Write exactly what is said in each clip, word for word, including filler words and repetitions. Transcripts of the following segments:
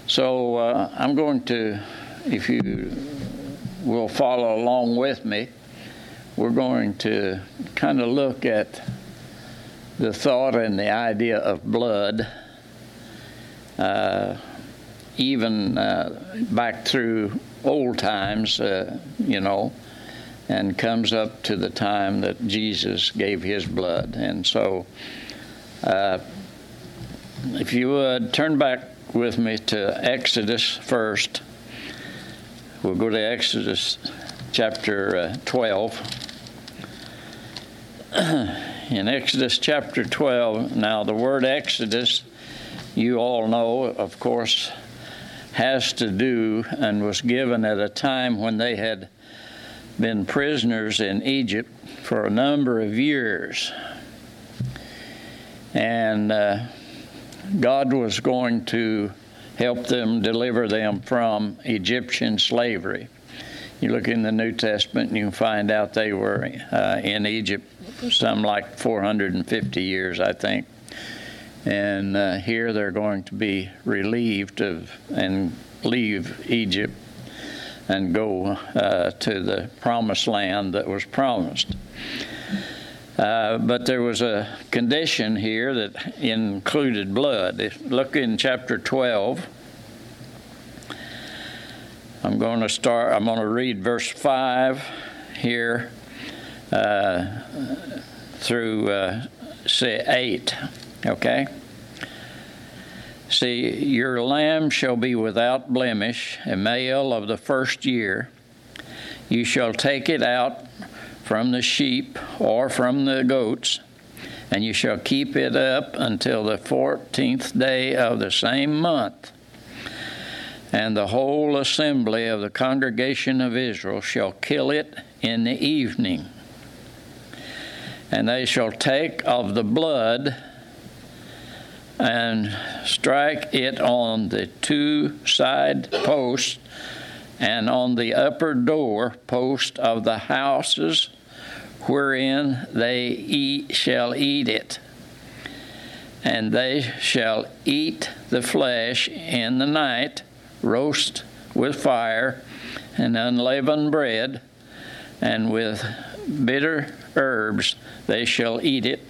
So uh, I'm going to, if you will follow along with me, we're going to kind of look at the thought and the idea of blood, uh, even uh, back through old times, uh, you know, and comes up to the time that Jesus gave his blood. And so uh, if you would turn back with me to Exodus first. We'll go to Exodus chapter uh, twelve. In Exodus chapter twelve, now the word Exodus, you all know, of course, has to do and was given at a time when they had been prisoners in Egypt for a number of years. And uh, God was going to help them, deliver them from Egyptian slavery. You look in the New Testament and you can find out they were uh, in Egypt some like four hundred fifty years, I think. And uh, here they're going to be relieved of and leave Egypt and go uh, to the promised land that was promised. Uh, but there was a condition here that included blood. If, look in chapter twelve. I'm going to start, I'm going to read verse five here uh, through uh, say eight, okay? See, your lamb shall be without blemish, a male of the first year. You shall take it out from the sheep or from the goats, and you shall keep it up until the fourteenth day of the same month. And the whole assembly of the congregation of Israel shall kill it in the evening. And they shall take of the blood and strike it on the two side posts and on the upper door post of the houses wherein they eat, shall eat it. And they shall eat the flesh in the night, roast with fire and unleavened bread, and with bitter herbs they shall eat it.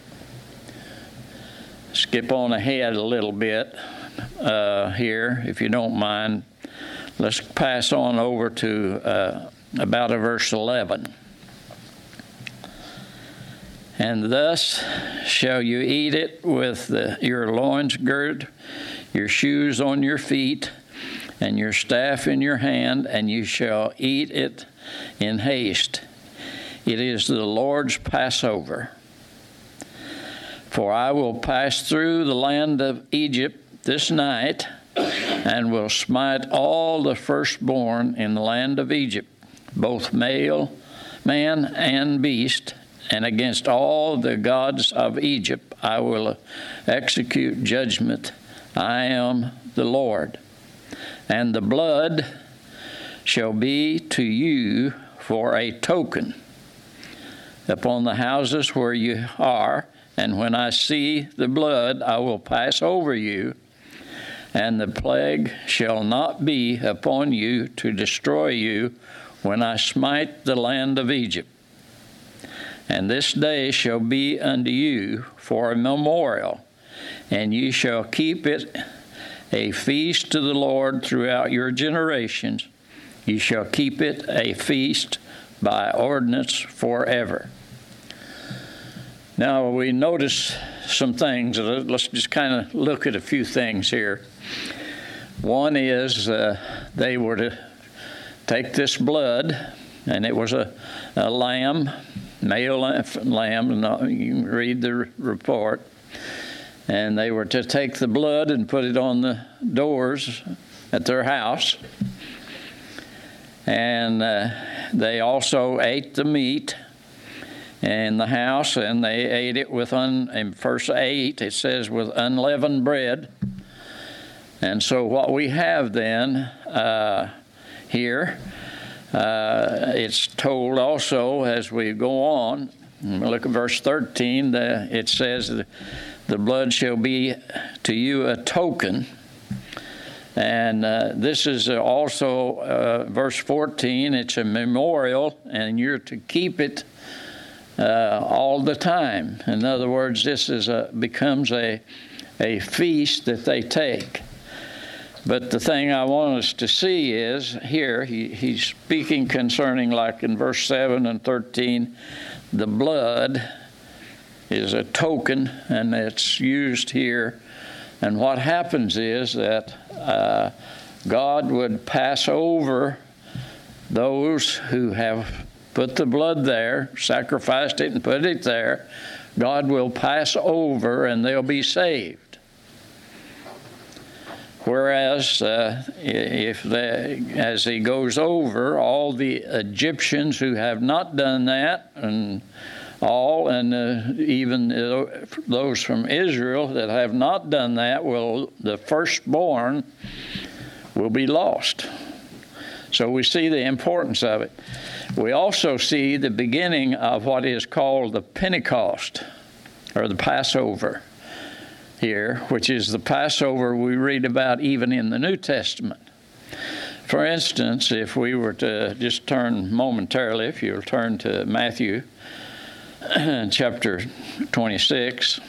Skip on ahead a little bit uh, here, if you don't mind. Let's pass on over to uh, about a verse eleven. And thus shall you eat it with the, your loins girt, your shoes on your feet, and your staff in your hand, and you shall eat it in haste. It is the Lord's Passover. For I will pass through the land of Egypt this night, and will smite all the firstborn in the land of Egypt, both male, man, and beast, and against all the gods of Egypt I will execute judgment. I am the Lord. And the blood shall be to you for a token upon the houses where you are, and when I see the blood, I will pass over you, and the plague shall not be upon you to destroy you when I smite the land of Egypt. And this day shall be unto you for a memorial, and ye shall keep it a feast to the Lord throughout your generations. You shall keep it a feast by ordinance forever. Now we notice some things. Let's just kind of look at a few things here. One is uh, they were to take this blood, and it was a, a lamb, male lamb, and you can read the report. And they were to take the blood and put it on the doors at their house. And uh, they also ate the meat in the house, and they ate it with, un, in verse eight, it says, with unleavened bread. And so what we have then uh, here, uh, it's told also as we go on, look at verse thirteen, the, it says, the blood shall be to you a token. And uh, this is also uh, verse fourteen. It's a memorial, and you're to keep it uh, all the time. In other words, this is a becomes a a feast that they take. But the thing I want us to see is here he, he's speaking concerning, like in verse seven and thirteen, the blood is a token, and it's used here. And what happens is that uh, God would pass over those who have put the blood there, sacrificed it and put it there. God will pass over and they'll be saved. Whereas uh, if they, as he goes over, all the Egyptians who have not done that, and all, and uh, even uh, those from Israel that have not done that, will the firstborn will be lost. So we see the importance of it. We also see the beginning of what is called the Pentecost, or the Passover here, which is the Passover we read about even in the New Testament. For instance, if we were to just turn momentarily, if you'll turn to Matthew chapter twenty-six,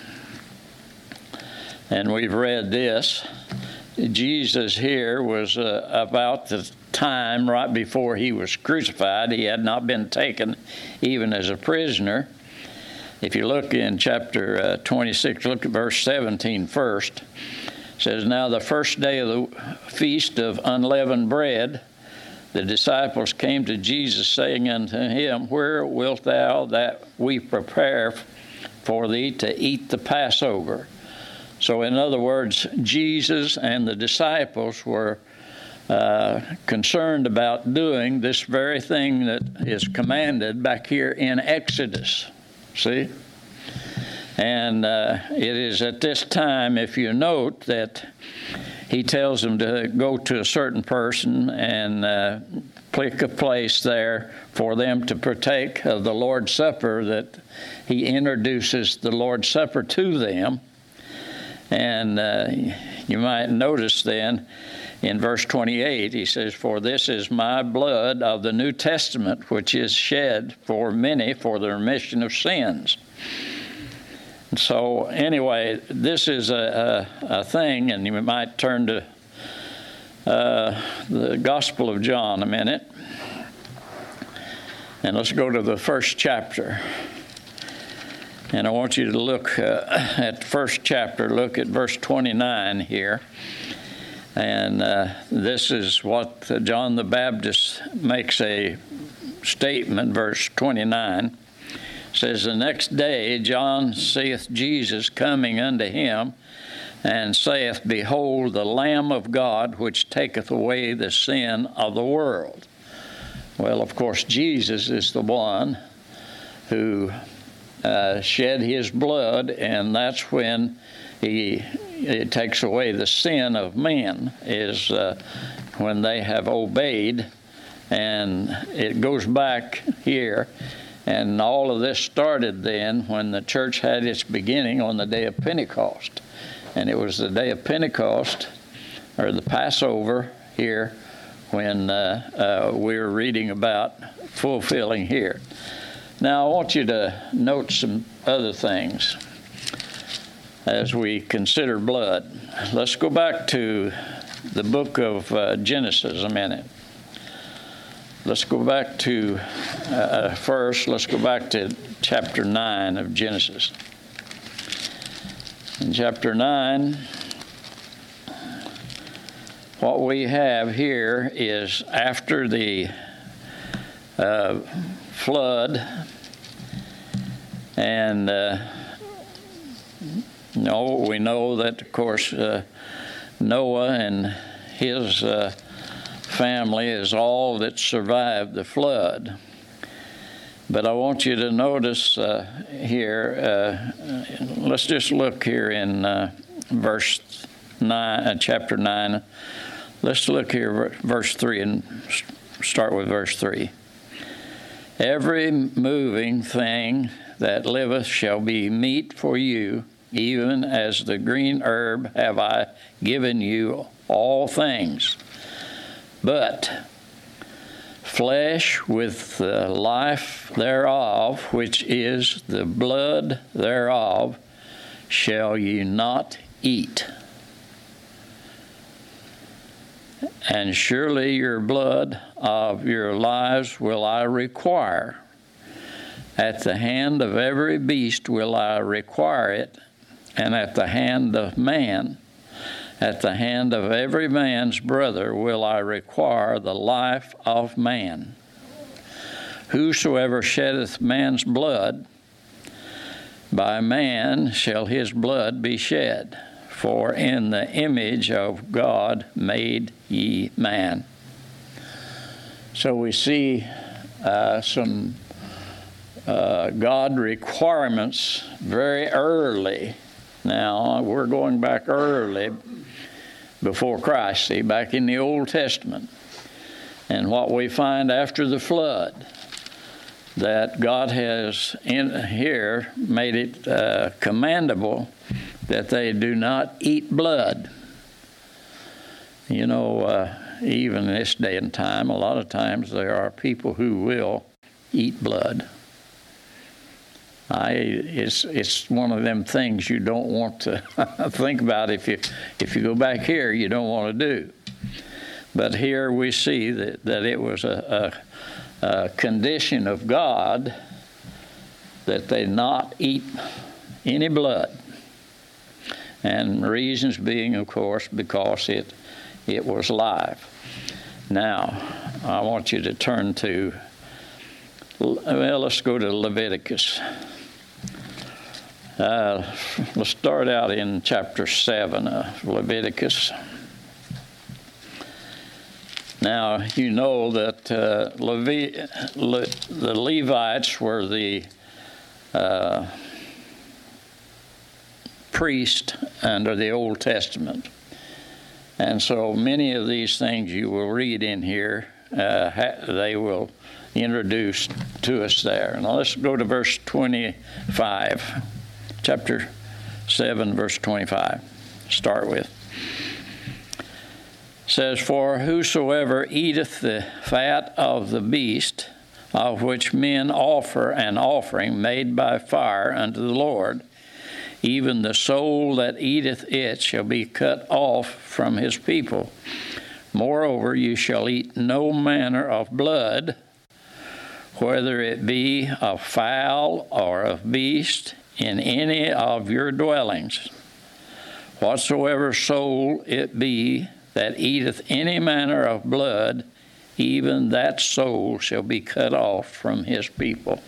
and we've read this. Jesus here was uh, about the time right before he was crucified. He had not been taken even as a prisoner. If you look in chapter uh, twenty-six, look at verse seventeen first. It says, "Now the first day of the feast of unleavened bread, the disciples came to Jesus, saying unto him, Where wilt thou that we prepare for thee to eat the Passover?" So in other words, Jesus and the disciples were uh, concerned about doing this very thing that is commanded back here in Exodus. See? And uh, it is at this time, if you note, that he tells them to go to a certain person and uh, pick a place there for them to partake of the Lord's Supper, that he introduces the Lord's Supper to them. And uh, you might notice then in verse twenty-eight, he says, "For this is my blood of the New Testament, which is shed for many for the remission of sins." So anyway, this is a, a, a thing, and you might turn to uh, the Gospel of John a minute. And let's go to the first chapter. And I want you to look uh, at the first chapter, look at verse twenty-nine here. And uh, this is what John the Baptist makes a statement, verse twenty-nine. It says, "The next day John seeth Jesus coming unto him, and saith, Behold, the Lamb of God, which taketh away the sin of the world." Well, of course, Jesus is the one who uh, shed his blood, and that's when he it takes away the sin of men, is uh, when they have obeyed. And it goes back here. And all of this started then when the church had its beginning on the day of Pentecost. And it was the day of Pentecost, or the Passover here, when uh, uh, we're reading about fulfilling here. Now, I want you to note some other things as we consider blood. Let's go back to the book of uh, Genesis a minute. Let's go back to, uh, first, let's go back to chapter nine of Genesis. In chapter nine, what we have here is after the uh, flood, and uh, no, we know that, of course, uh, Noah and his uh, family is all that survived the flood. But I want you to notice uh, here, uh, let's just look here in uh, verse nine, uh, chapter nine. Let's look here, verse three, and start with verse three. "Every moving thing that liveth shall be meat for you, even as the green herb have I given you all things. But flesh with the life thereof, which is the blood thereof, shall ye not eat. And surely your blood of your lives will I require. At the hand of every beast will I require it, and at the hand of man, at the hand of every man's brother will I require the life of man. Whosoever sheddeth man's blood, by man shall his blood be shed. For in the image of God made ye man. So we see uh, some uh, God requirements very early. Now, we're going back early before Christ, see, back in the Old Testament. And what we find after the flood, that God has in here made it uh, commendable that they do not eat blood. You know, uh, even in this day and time, a lot of times there are people who will eat blood. I, it's it's one of them things you don't want to think about. If you if you go back here, you don't want to do. But here we see that, that it was a, a, a condition of God that they not eat any blood. And reasons being, of course, because it it was live. Now, I want you to turn to, well, let's go to Leviticus. Uh, let's start out in chapter seven of Leviticus. Now, you know that uh, Levi- Le- the Levites were the uh, priest under the Old Testament. And so many of these things you will read in here, uh, ha- they will introduce to us there. Now let's go to verse twenty-five. Chapter seven, verse twenty-five. Start with. It says, For whosoever eateth the fat of the beast, of which men offer an offering made by fire unto the Lord, even the soul that eateth it shall be cut off from his people. Moreover, you shall eat no manner of blood, whether it be of fowl or of beast, in any of your dwellings. Whatsoever soul it be that eateth any manner of blood, even that soul shall be cut off from his people.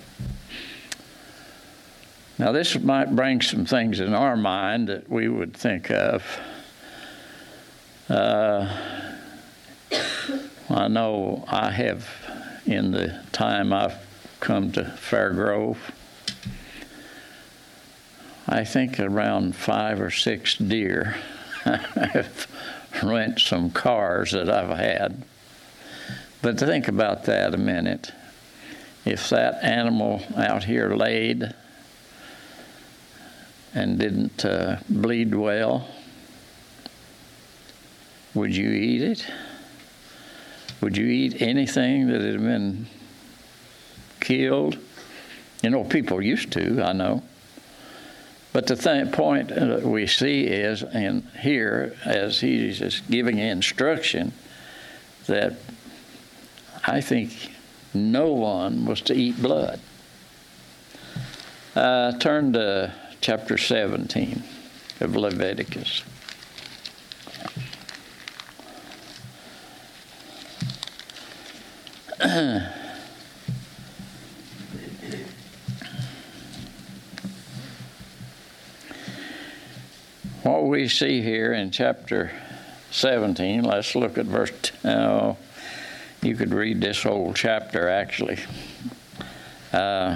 Now, this might bring some things in our mind that we would think of. Uh, I know I have, in the time I've come to Fairgrove, I think around five or six deer have rent some cars that I've had. But think about that a minute. If that animal out here laid and didn't uh, bleed well, would you eat it? Would you eat anything that had been killed? You know, people used to, I know. But the th- point that we see is, in here, as he's just giving instruction, that I think no one was to eat blood. Uh, turn to chapter seventeen of Leviticus. What we see here in chapter seventeen, let's look at verse, oh, you could read this whole chapter actually. Uh,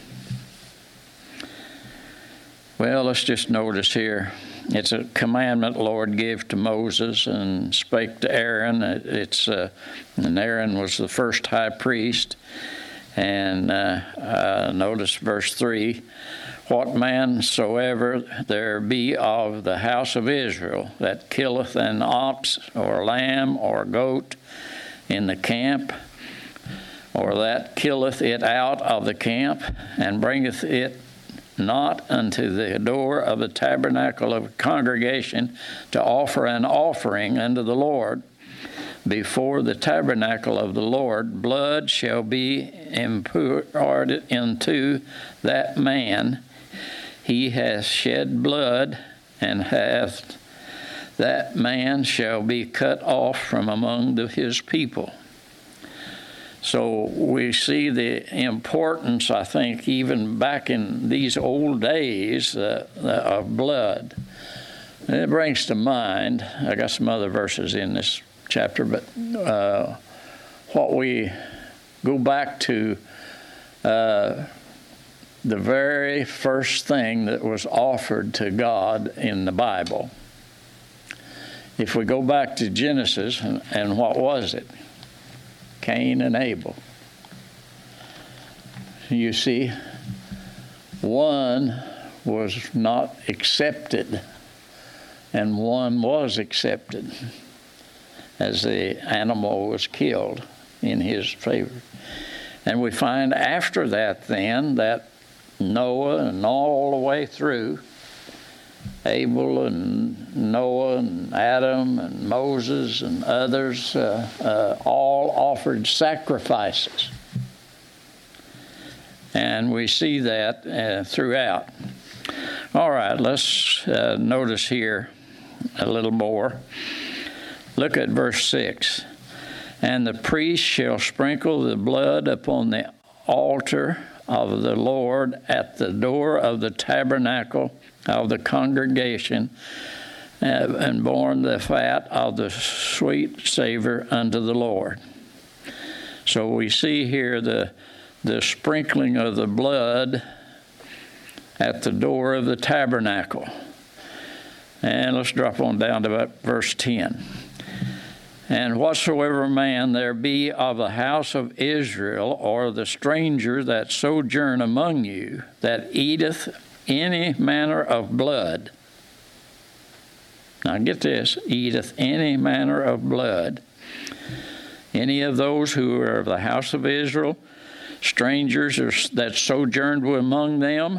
well, let's just notice here, it's a commandment the Lord gave to Moses and spake to Aaron. It's uh, and Aaron was the first high priest. And uh, uh, notice verse three. What man soever there be of the house of Israel that killeth an ox or lamb or goat in the camp, or that killeth it out of the camp, and bringeth it not unto the door of the tabernacle of congregation to offer an offering unto the Lord before the tabernacle of the Lord, blood shall be imparted into that man. He hath shed blood, and hath that man shall be cut off from among the, his people. So we see the importance, I think, even back in these old days, uh, of blood. And it brings to mind, I got some other verses in this chapter, but uh, what we go back to, uh, the very first thing that was offered to God in the Bible. If we go back to Genesis, and, and what was it? Cain and Abel. You see, one was not accepted, and one was accepted as the animal was killed in his favor. And we find after that then that Noah and all the way through, Abel and Noah and Adam and Moses and others uh, uh, all offered sacrifices. And we see that uh, throughout. All right, let's uh, notice here a little more. Look at verse six. And the priest shall sprinkle the blood upon the altar of the Lord at the door of the tabernacle of the congregation, uh, and born the fat of the sweet savor unto the Lord. So we see here the, the sprinkling of the blood at the door of the tabernacle. And let's drop on down to about verse ten. And whatsoever man there be of the house of Israel, or the stranger that sojourn among you, that eateth any manner of blood. Now get this, eateth any manner of blood. Any of those who are of the house of Israel, strangers that sojourned among them,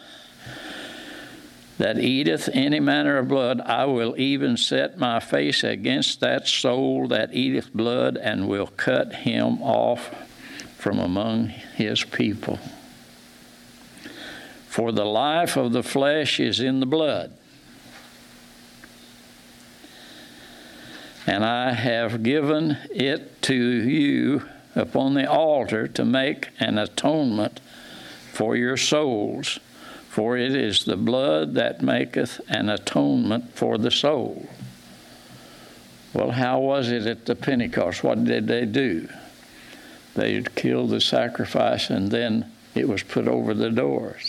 that eateth any manner of blood, I will even set my face against that soul that eateth blood, and will cut him off from among his people. For the life of the flesh is in the blood. And I have given it to you upon the altar to make an atonement for your souls. For it is the blood that maketh an atonement for the soul. Well, how was it at the Pentecost? What did they do? They killed the sacrifice, and then it was put over the doors.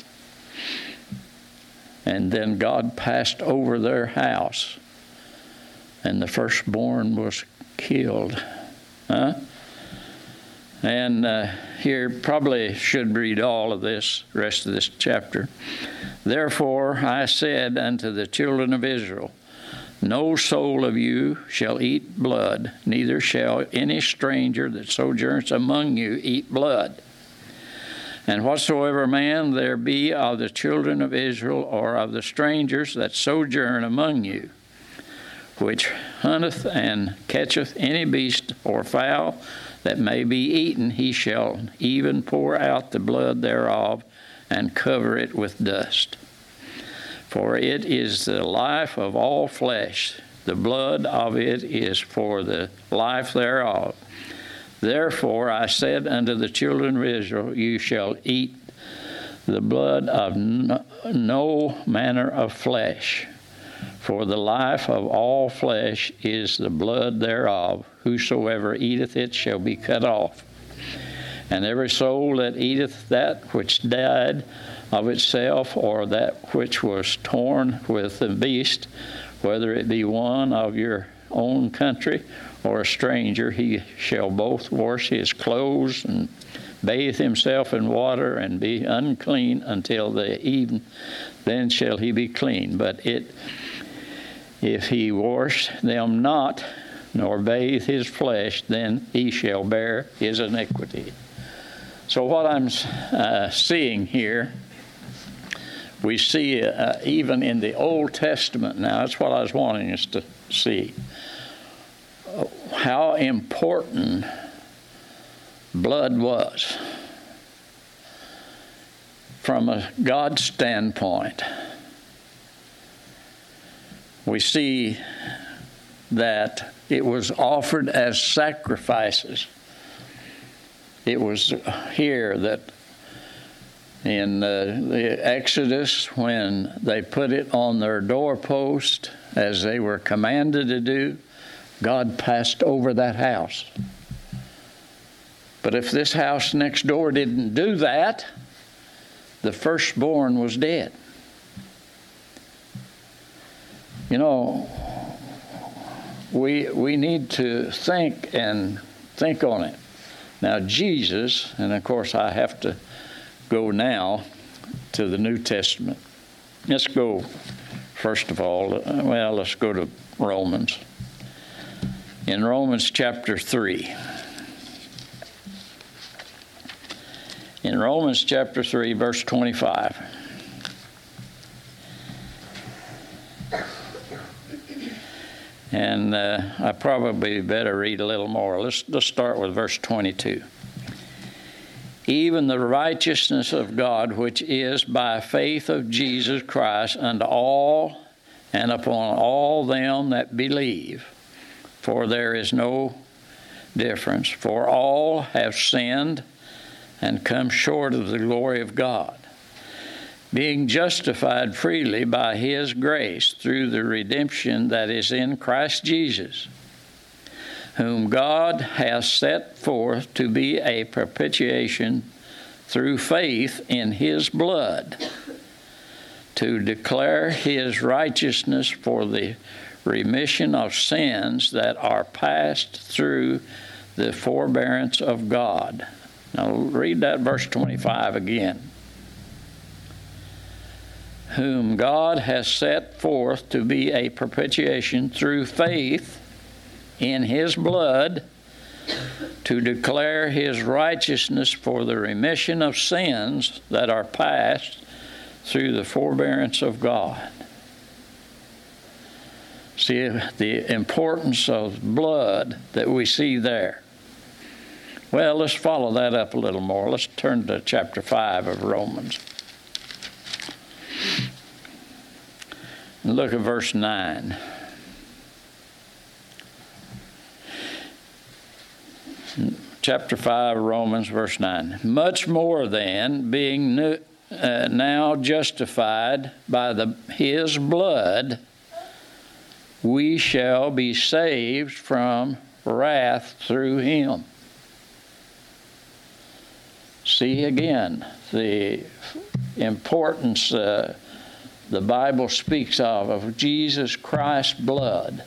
And then God passed over their house, and the firstborn was killed. Huh? And uh, here, probably should read all of this, rest of this chapter. Therefore I said unto the children of Israel, no soul of you shall eat blood, neither shall any stranger that sojourns among you eat blood. And whatsoever man there be of the children of Israel, or of the strangers that sojourn among you, which hunteth and catcheth any beast or fowl that may be eaten, he shall even pour out the blood thereof, and cover it with dust. For it is the life of all flesh, the blood of it is for the life thereof. Therefore I said unto the children of Israel, you shall eat the blood of no manner of flesh. For the life of all flesh is the blood thereof. Whosoever eateth it shall be cut off. And every soul that eateth that which died of itself, or that which was torn with the beast, whether it be one of your own country or a stranger, he shall both wash his clothes and bathe himself in water and be unclean until the even. Then shall he be clean. But it, if he wash them not, nor bathe his flesh, then he shall bear his iniquity. So what I'm uh, seeing here, we see uh, even in the Old Testament now, that's what I was wanting us to see, how important blood was from a God standpoint. We see that it was offered as sacrifices. It was here that in uh, the Exodus, when they put it on their doorpost as they were commanded to do, God passed over that house. But if this house next door didn't do that, the firstborn was dead. You know, we we need to think and think on it. Now, Jesus, and of course I have to go now to the New Testament. Let's go, first of all, well, let's go to Romans. In Romans chapter three. In Romans chapter three, verse twenty-five. And uh, I probably better read a little more. Let's, let's start with verse twenty-two. Even the righteousness of God, which is by faith of Jesus Christ, unto all and upon all them that believe. For there is no difference. For all have sinned and come short of the glory of God, being justified freely by his grace through the redemption that is in Christ Jesus, whom God hath set forth to be a propitiation through faith in his blood, to declare his righteousness for the remission of sins that are passed through the forbearance of God. Now read that verse twenty-five again. Whom God has set forth to be a propitiation through faith in his blood, to declare his righteousness for the remission of sins that are passed through the forbearance of God. See the importance of blood that we see there. Well, let's follow that up a little more. Let's turn to chapter five of Romans. And look at verse nine. Chapter five, Romans, verse nine. Much more then, being new, uh, now justified by the, his blood, we shall be saved from wrath through him. See again the importance uh, the Bible speaks of, of Jesus Christ's blood.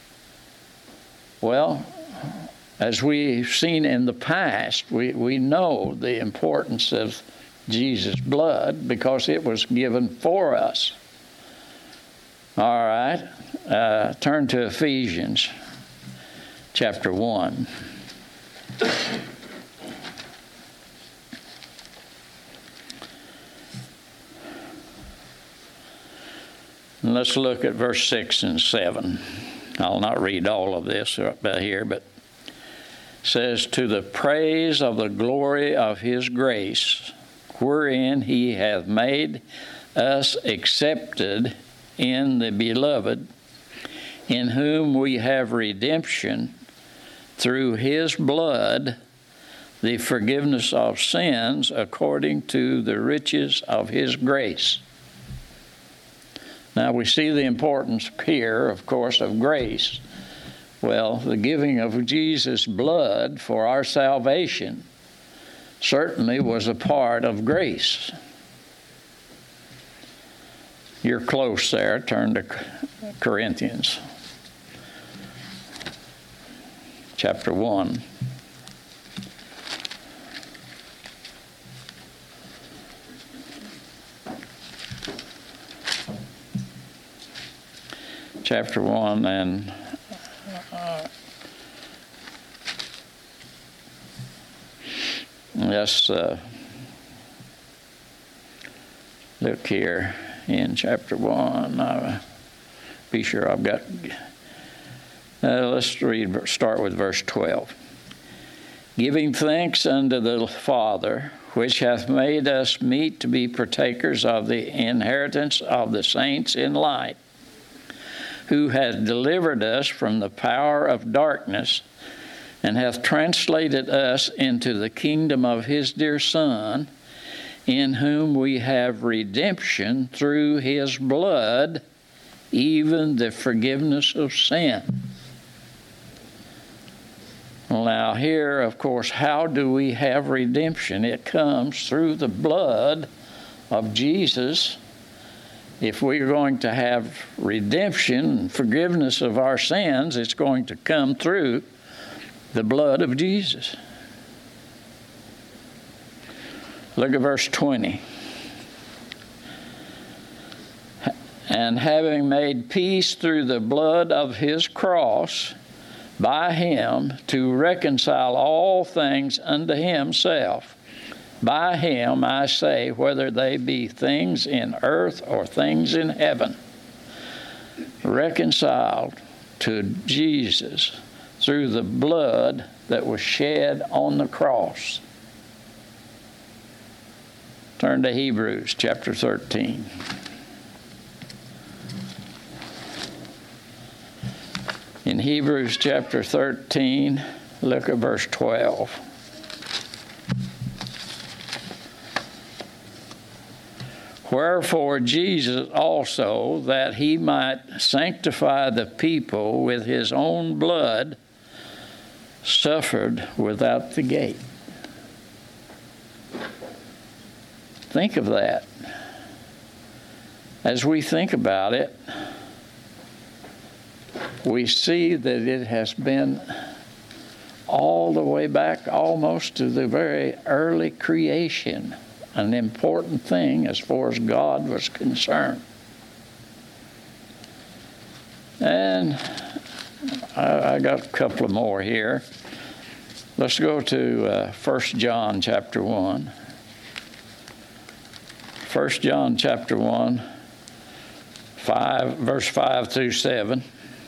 Well, as we've seen in the past, we, we know the importance of Jesus' blood because it was given for us. All right, uh, turn to Ephesians chapter one. And let's look at verse six and seven. I'll not read all of this up here, but it says, to the praise of the glory of his grace, wherein he hath made us accepted in the beloved, in whom we have redemption through his blood, the forgiveness of sins according to the riches of his grace. Now we see the importance here, of course, of grace. Well, the giving of Jesus' blood for our salvation certainly was a part of grace. You're close there. Turn to Corinthians. chapter one. Chapter one, and uh, let's uh, look here in chapter one. I'll be sure I've got. Uh, let's read. Start with verse twelve. Giving thanks unto the Father, which hath made us meet to be partakers of the inheritance of the saints in light, who hath delivered us from the power of darkness, and hath translated us into the kingdom of his dear Son, in whom we have redemption through his blood, even the forgiveness of sin. Well, now here, of course, how do we have redemption? It comes through the blood of Jesus. If we're going to have redemption and forgiveness of our sins, it's going to come through the blood of Jesus. Look at verse twenty. And having made peace through the blood of his cross, by him to reconcile all things unto himself. By him, I say, whether they be things in earth or things in heaven, reconciled to Jesus through the blood that was shed on the cross. Turn to Hebrews chapter thirteen. In Hebrews chapter thirteen, look at verse twelve. Wherefore Jesus also, that he might sanctify the people with his own blood, suffered without the gate. Think of that. As we think about it, we see that it has been all the way back almost to the very early creation, an important thing as far as God was concerned. And I, I got a couple of more here. Let's go to uh, First John chapter one. First John chapter one, five, verse five through seven.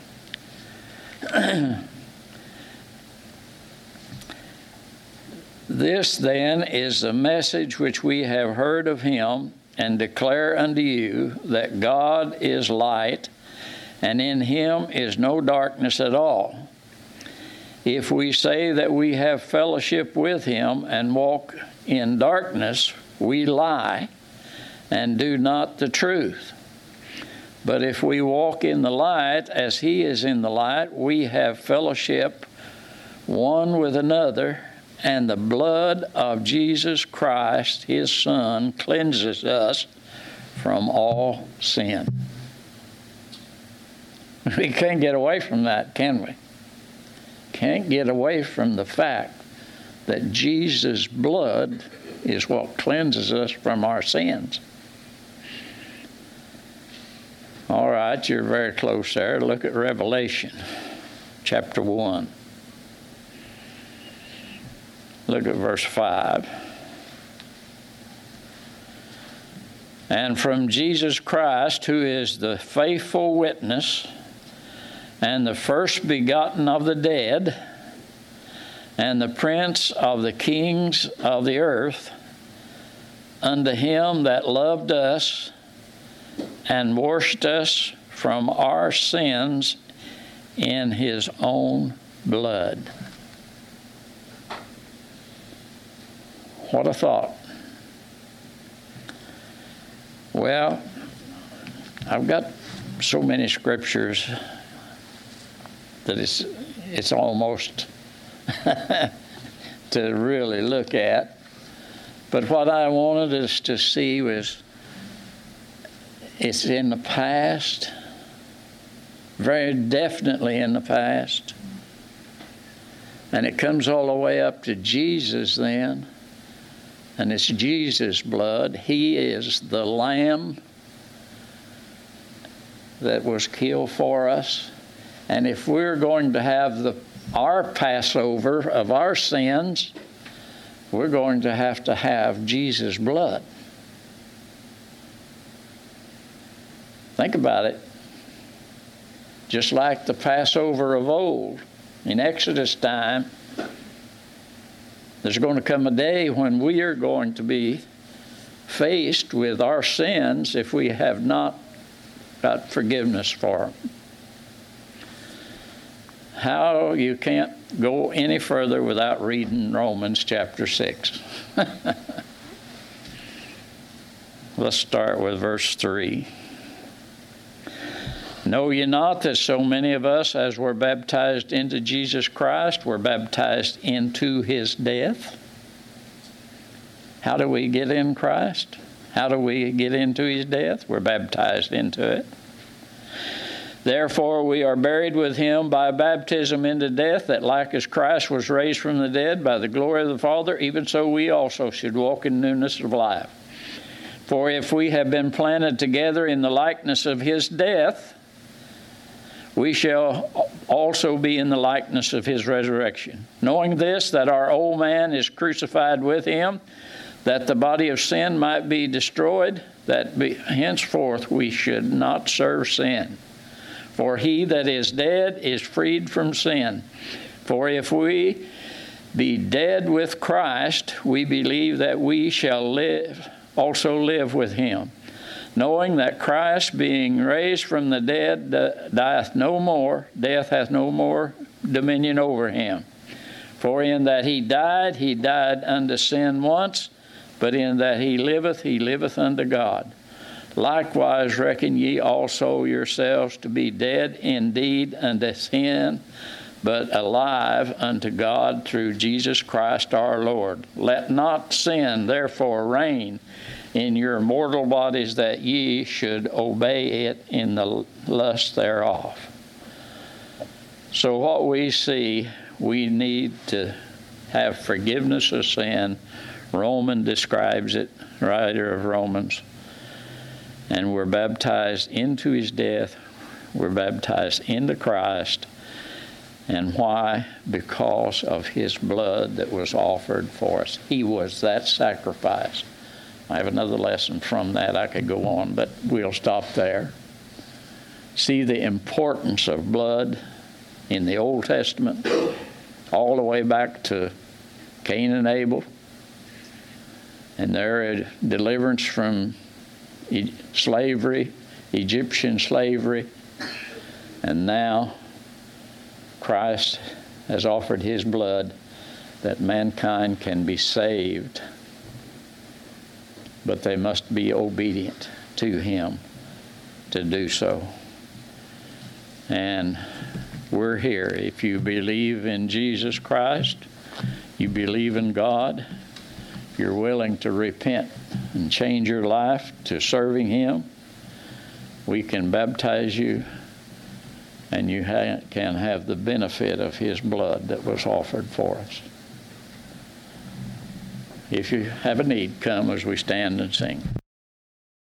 This then is the message which we have heard of him, and declare unto you, that God is light, and in him is no darkness at all. If we say that we have fellowship with him and walk in darkness, we lie and do not the truth. But if we walk in the light as he is in the light, we have fellowship one with another, and the blood of Jesus Christ, his Son, cleanses us from all sin. We can't get away from that, can we? Can't get away from the fact that Jesus' blood is what cleanses us from our sins. All right, you're very close there. Look at Revelation chapter one. Look at verse five. And from Jesus Christ, who is the faithful witness and the first begotten of the dead, and the prince of the kings of the earth, unto him that loved us and washed us from our sins in his own blood. What a thought. Well, I've got so many scriptures that it's it's almost to really look at. But what I wanted us to see was it's in the past, very definitely in the past. And it comes all the way up to Jesus then. And it's Jesus' blood. He is the Lamb that was killed for us. And if we're going to have the our Passover of our sins, we're going to have to have Jesus' blood. Think about it. Just like the Passover of old, in Exodus time, there's going to come a day when we are going to be faced with our sins if we have not got forgiveness for them. How you can't go any further without reading Romans chapter six. Let's start with verse three. Know ye not that so many of us as were baptized into Jesus Christ were baptized into his death? How do we get in Christ? How do we get into his death? We're baptized into it. Therefore we are buried with him by baptism into death, that like as Christ was raised from the dead by the glory of the Father, even so we also should walk in newness of life. For if we have been planted together in the likeness of his death, we shall also be in the likeness of his resurrection. Knowing this, that our old man is crucified with him, that the body of sin might be destroyed, that be, henceforth we should not serve sin. For he that is dead is freed from sin. For if we be dead with Christ, we believe that we shall live, also live with him. Knowing that Christ, being raised from the dead, dieth no more, death hath no more dominion over him. For in that he died, he died unto sin once, but in that he liveth, he liveth unto God. Likewise reckon ye also yourselves to be dead indeed unto sin, but alive unto God through Jesus Christ our Lord. Let not sin therefore reign in your mortal bodies, that ye should obey it in the lust thereof. So what we see, we need to have forgiveness of sin. Romans describes it, writer of Romans. And we're baptized into his death. We're baptized into Christ. And why? Because of his blood that was offered for us. He was that sacrifice. I have another lesson from that. I could go on, but we'll stop there. See the importance of blood in the Old Testament, all the way back to Cain and Abel, and their deliverance from slavery, Egyptian slavery, and now Christ has offered his blood that mankind can be saved, but they must be obedient to him to do so. And we're here. If you believe in Jesus Christ, you believe in God, you're willing to repent and change your life to serving him, we can baptize you, and you ha- can have the benefit of his blood that was offered for us. If you have a need, come as we stand and sing.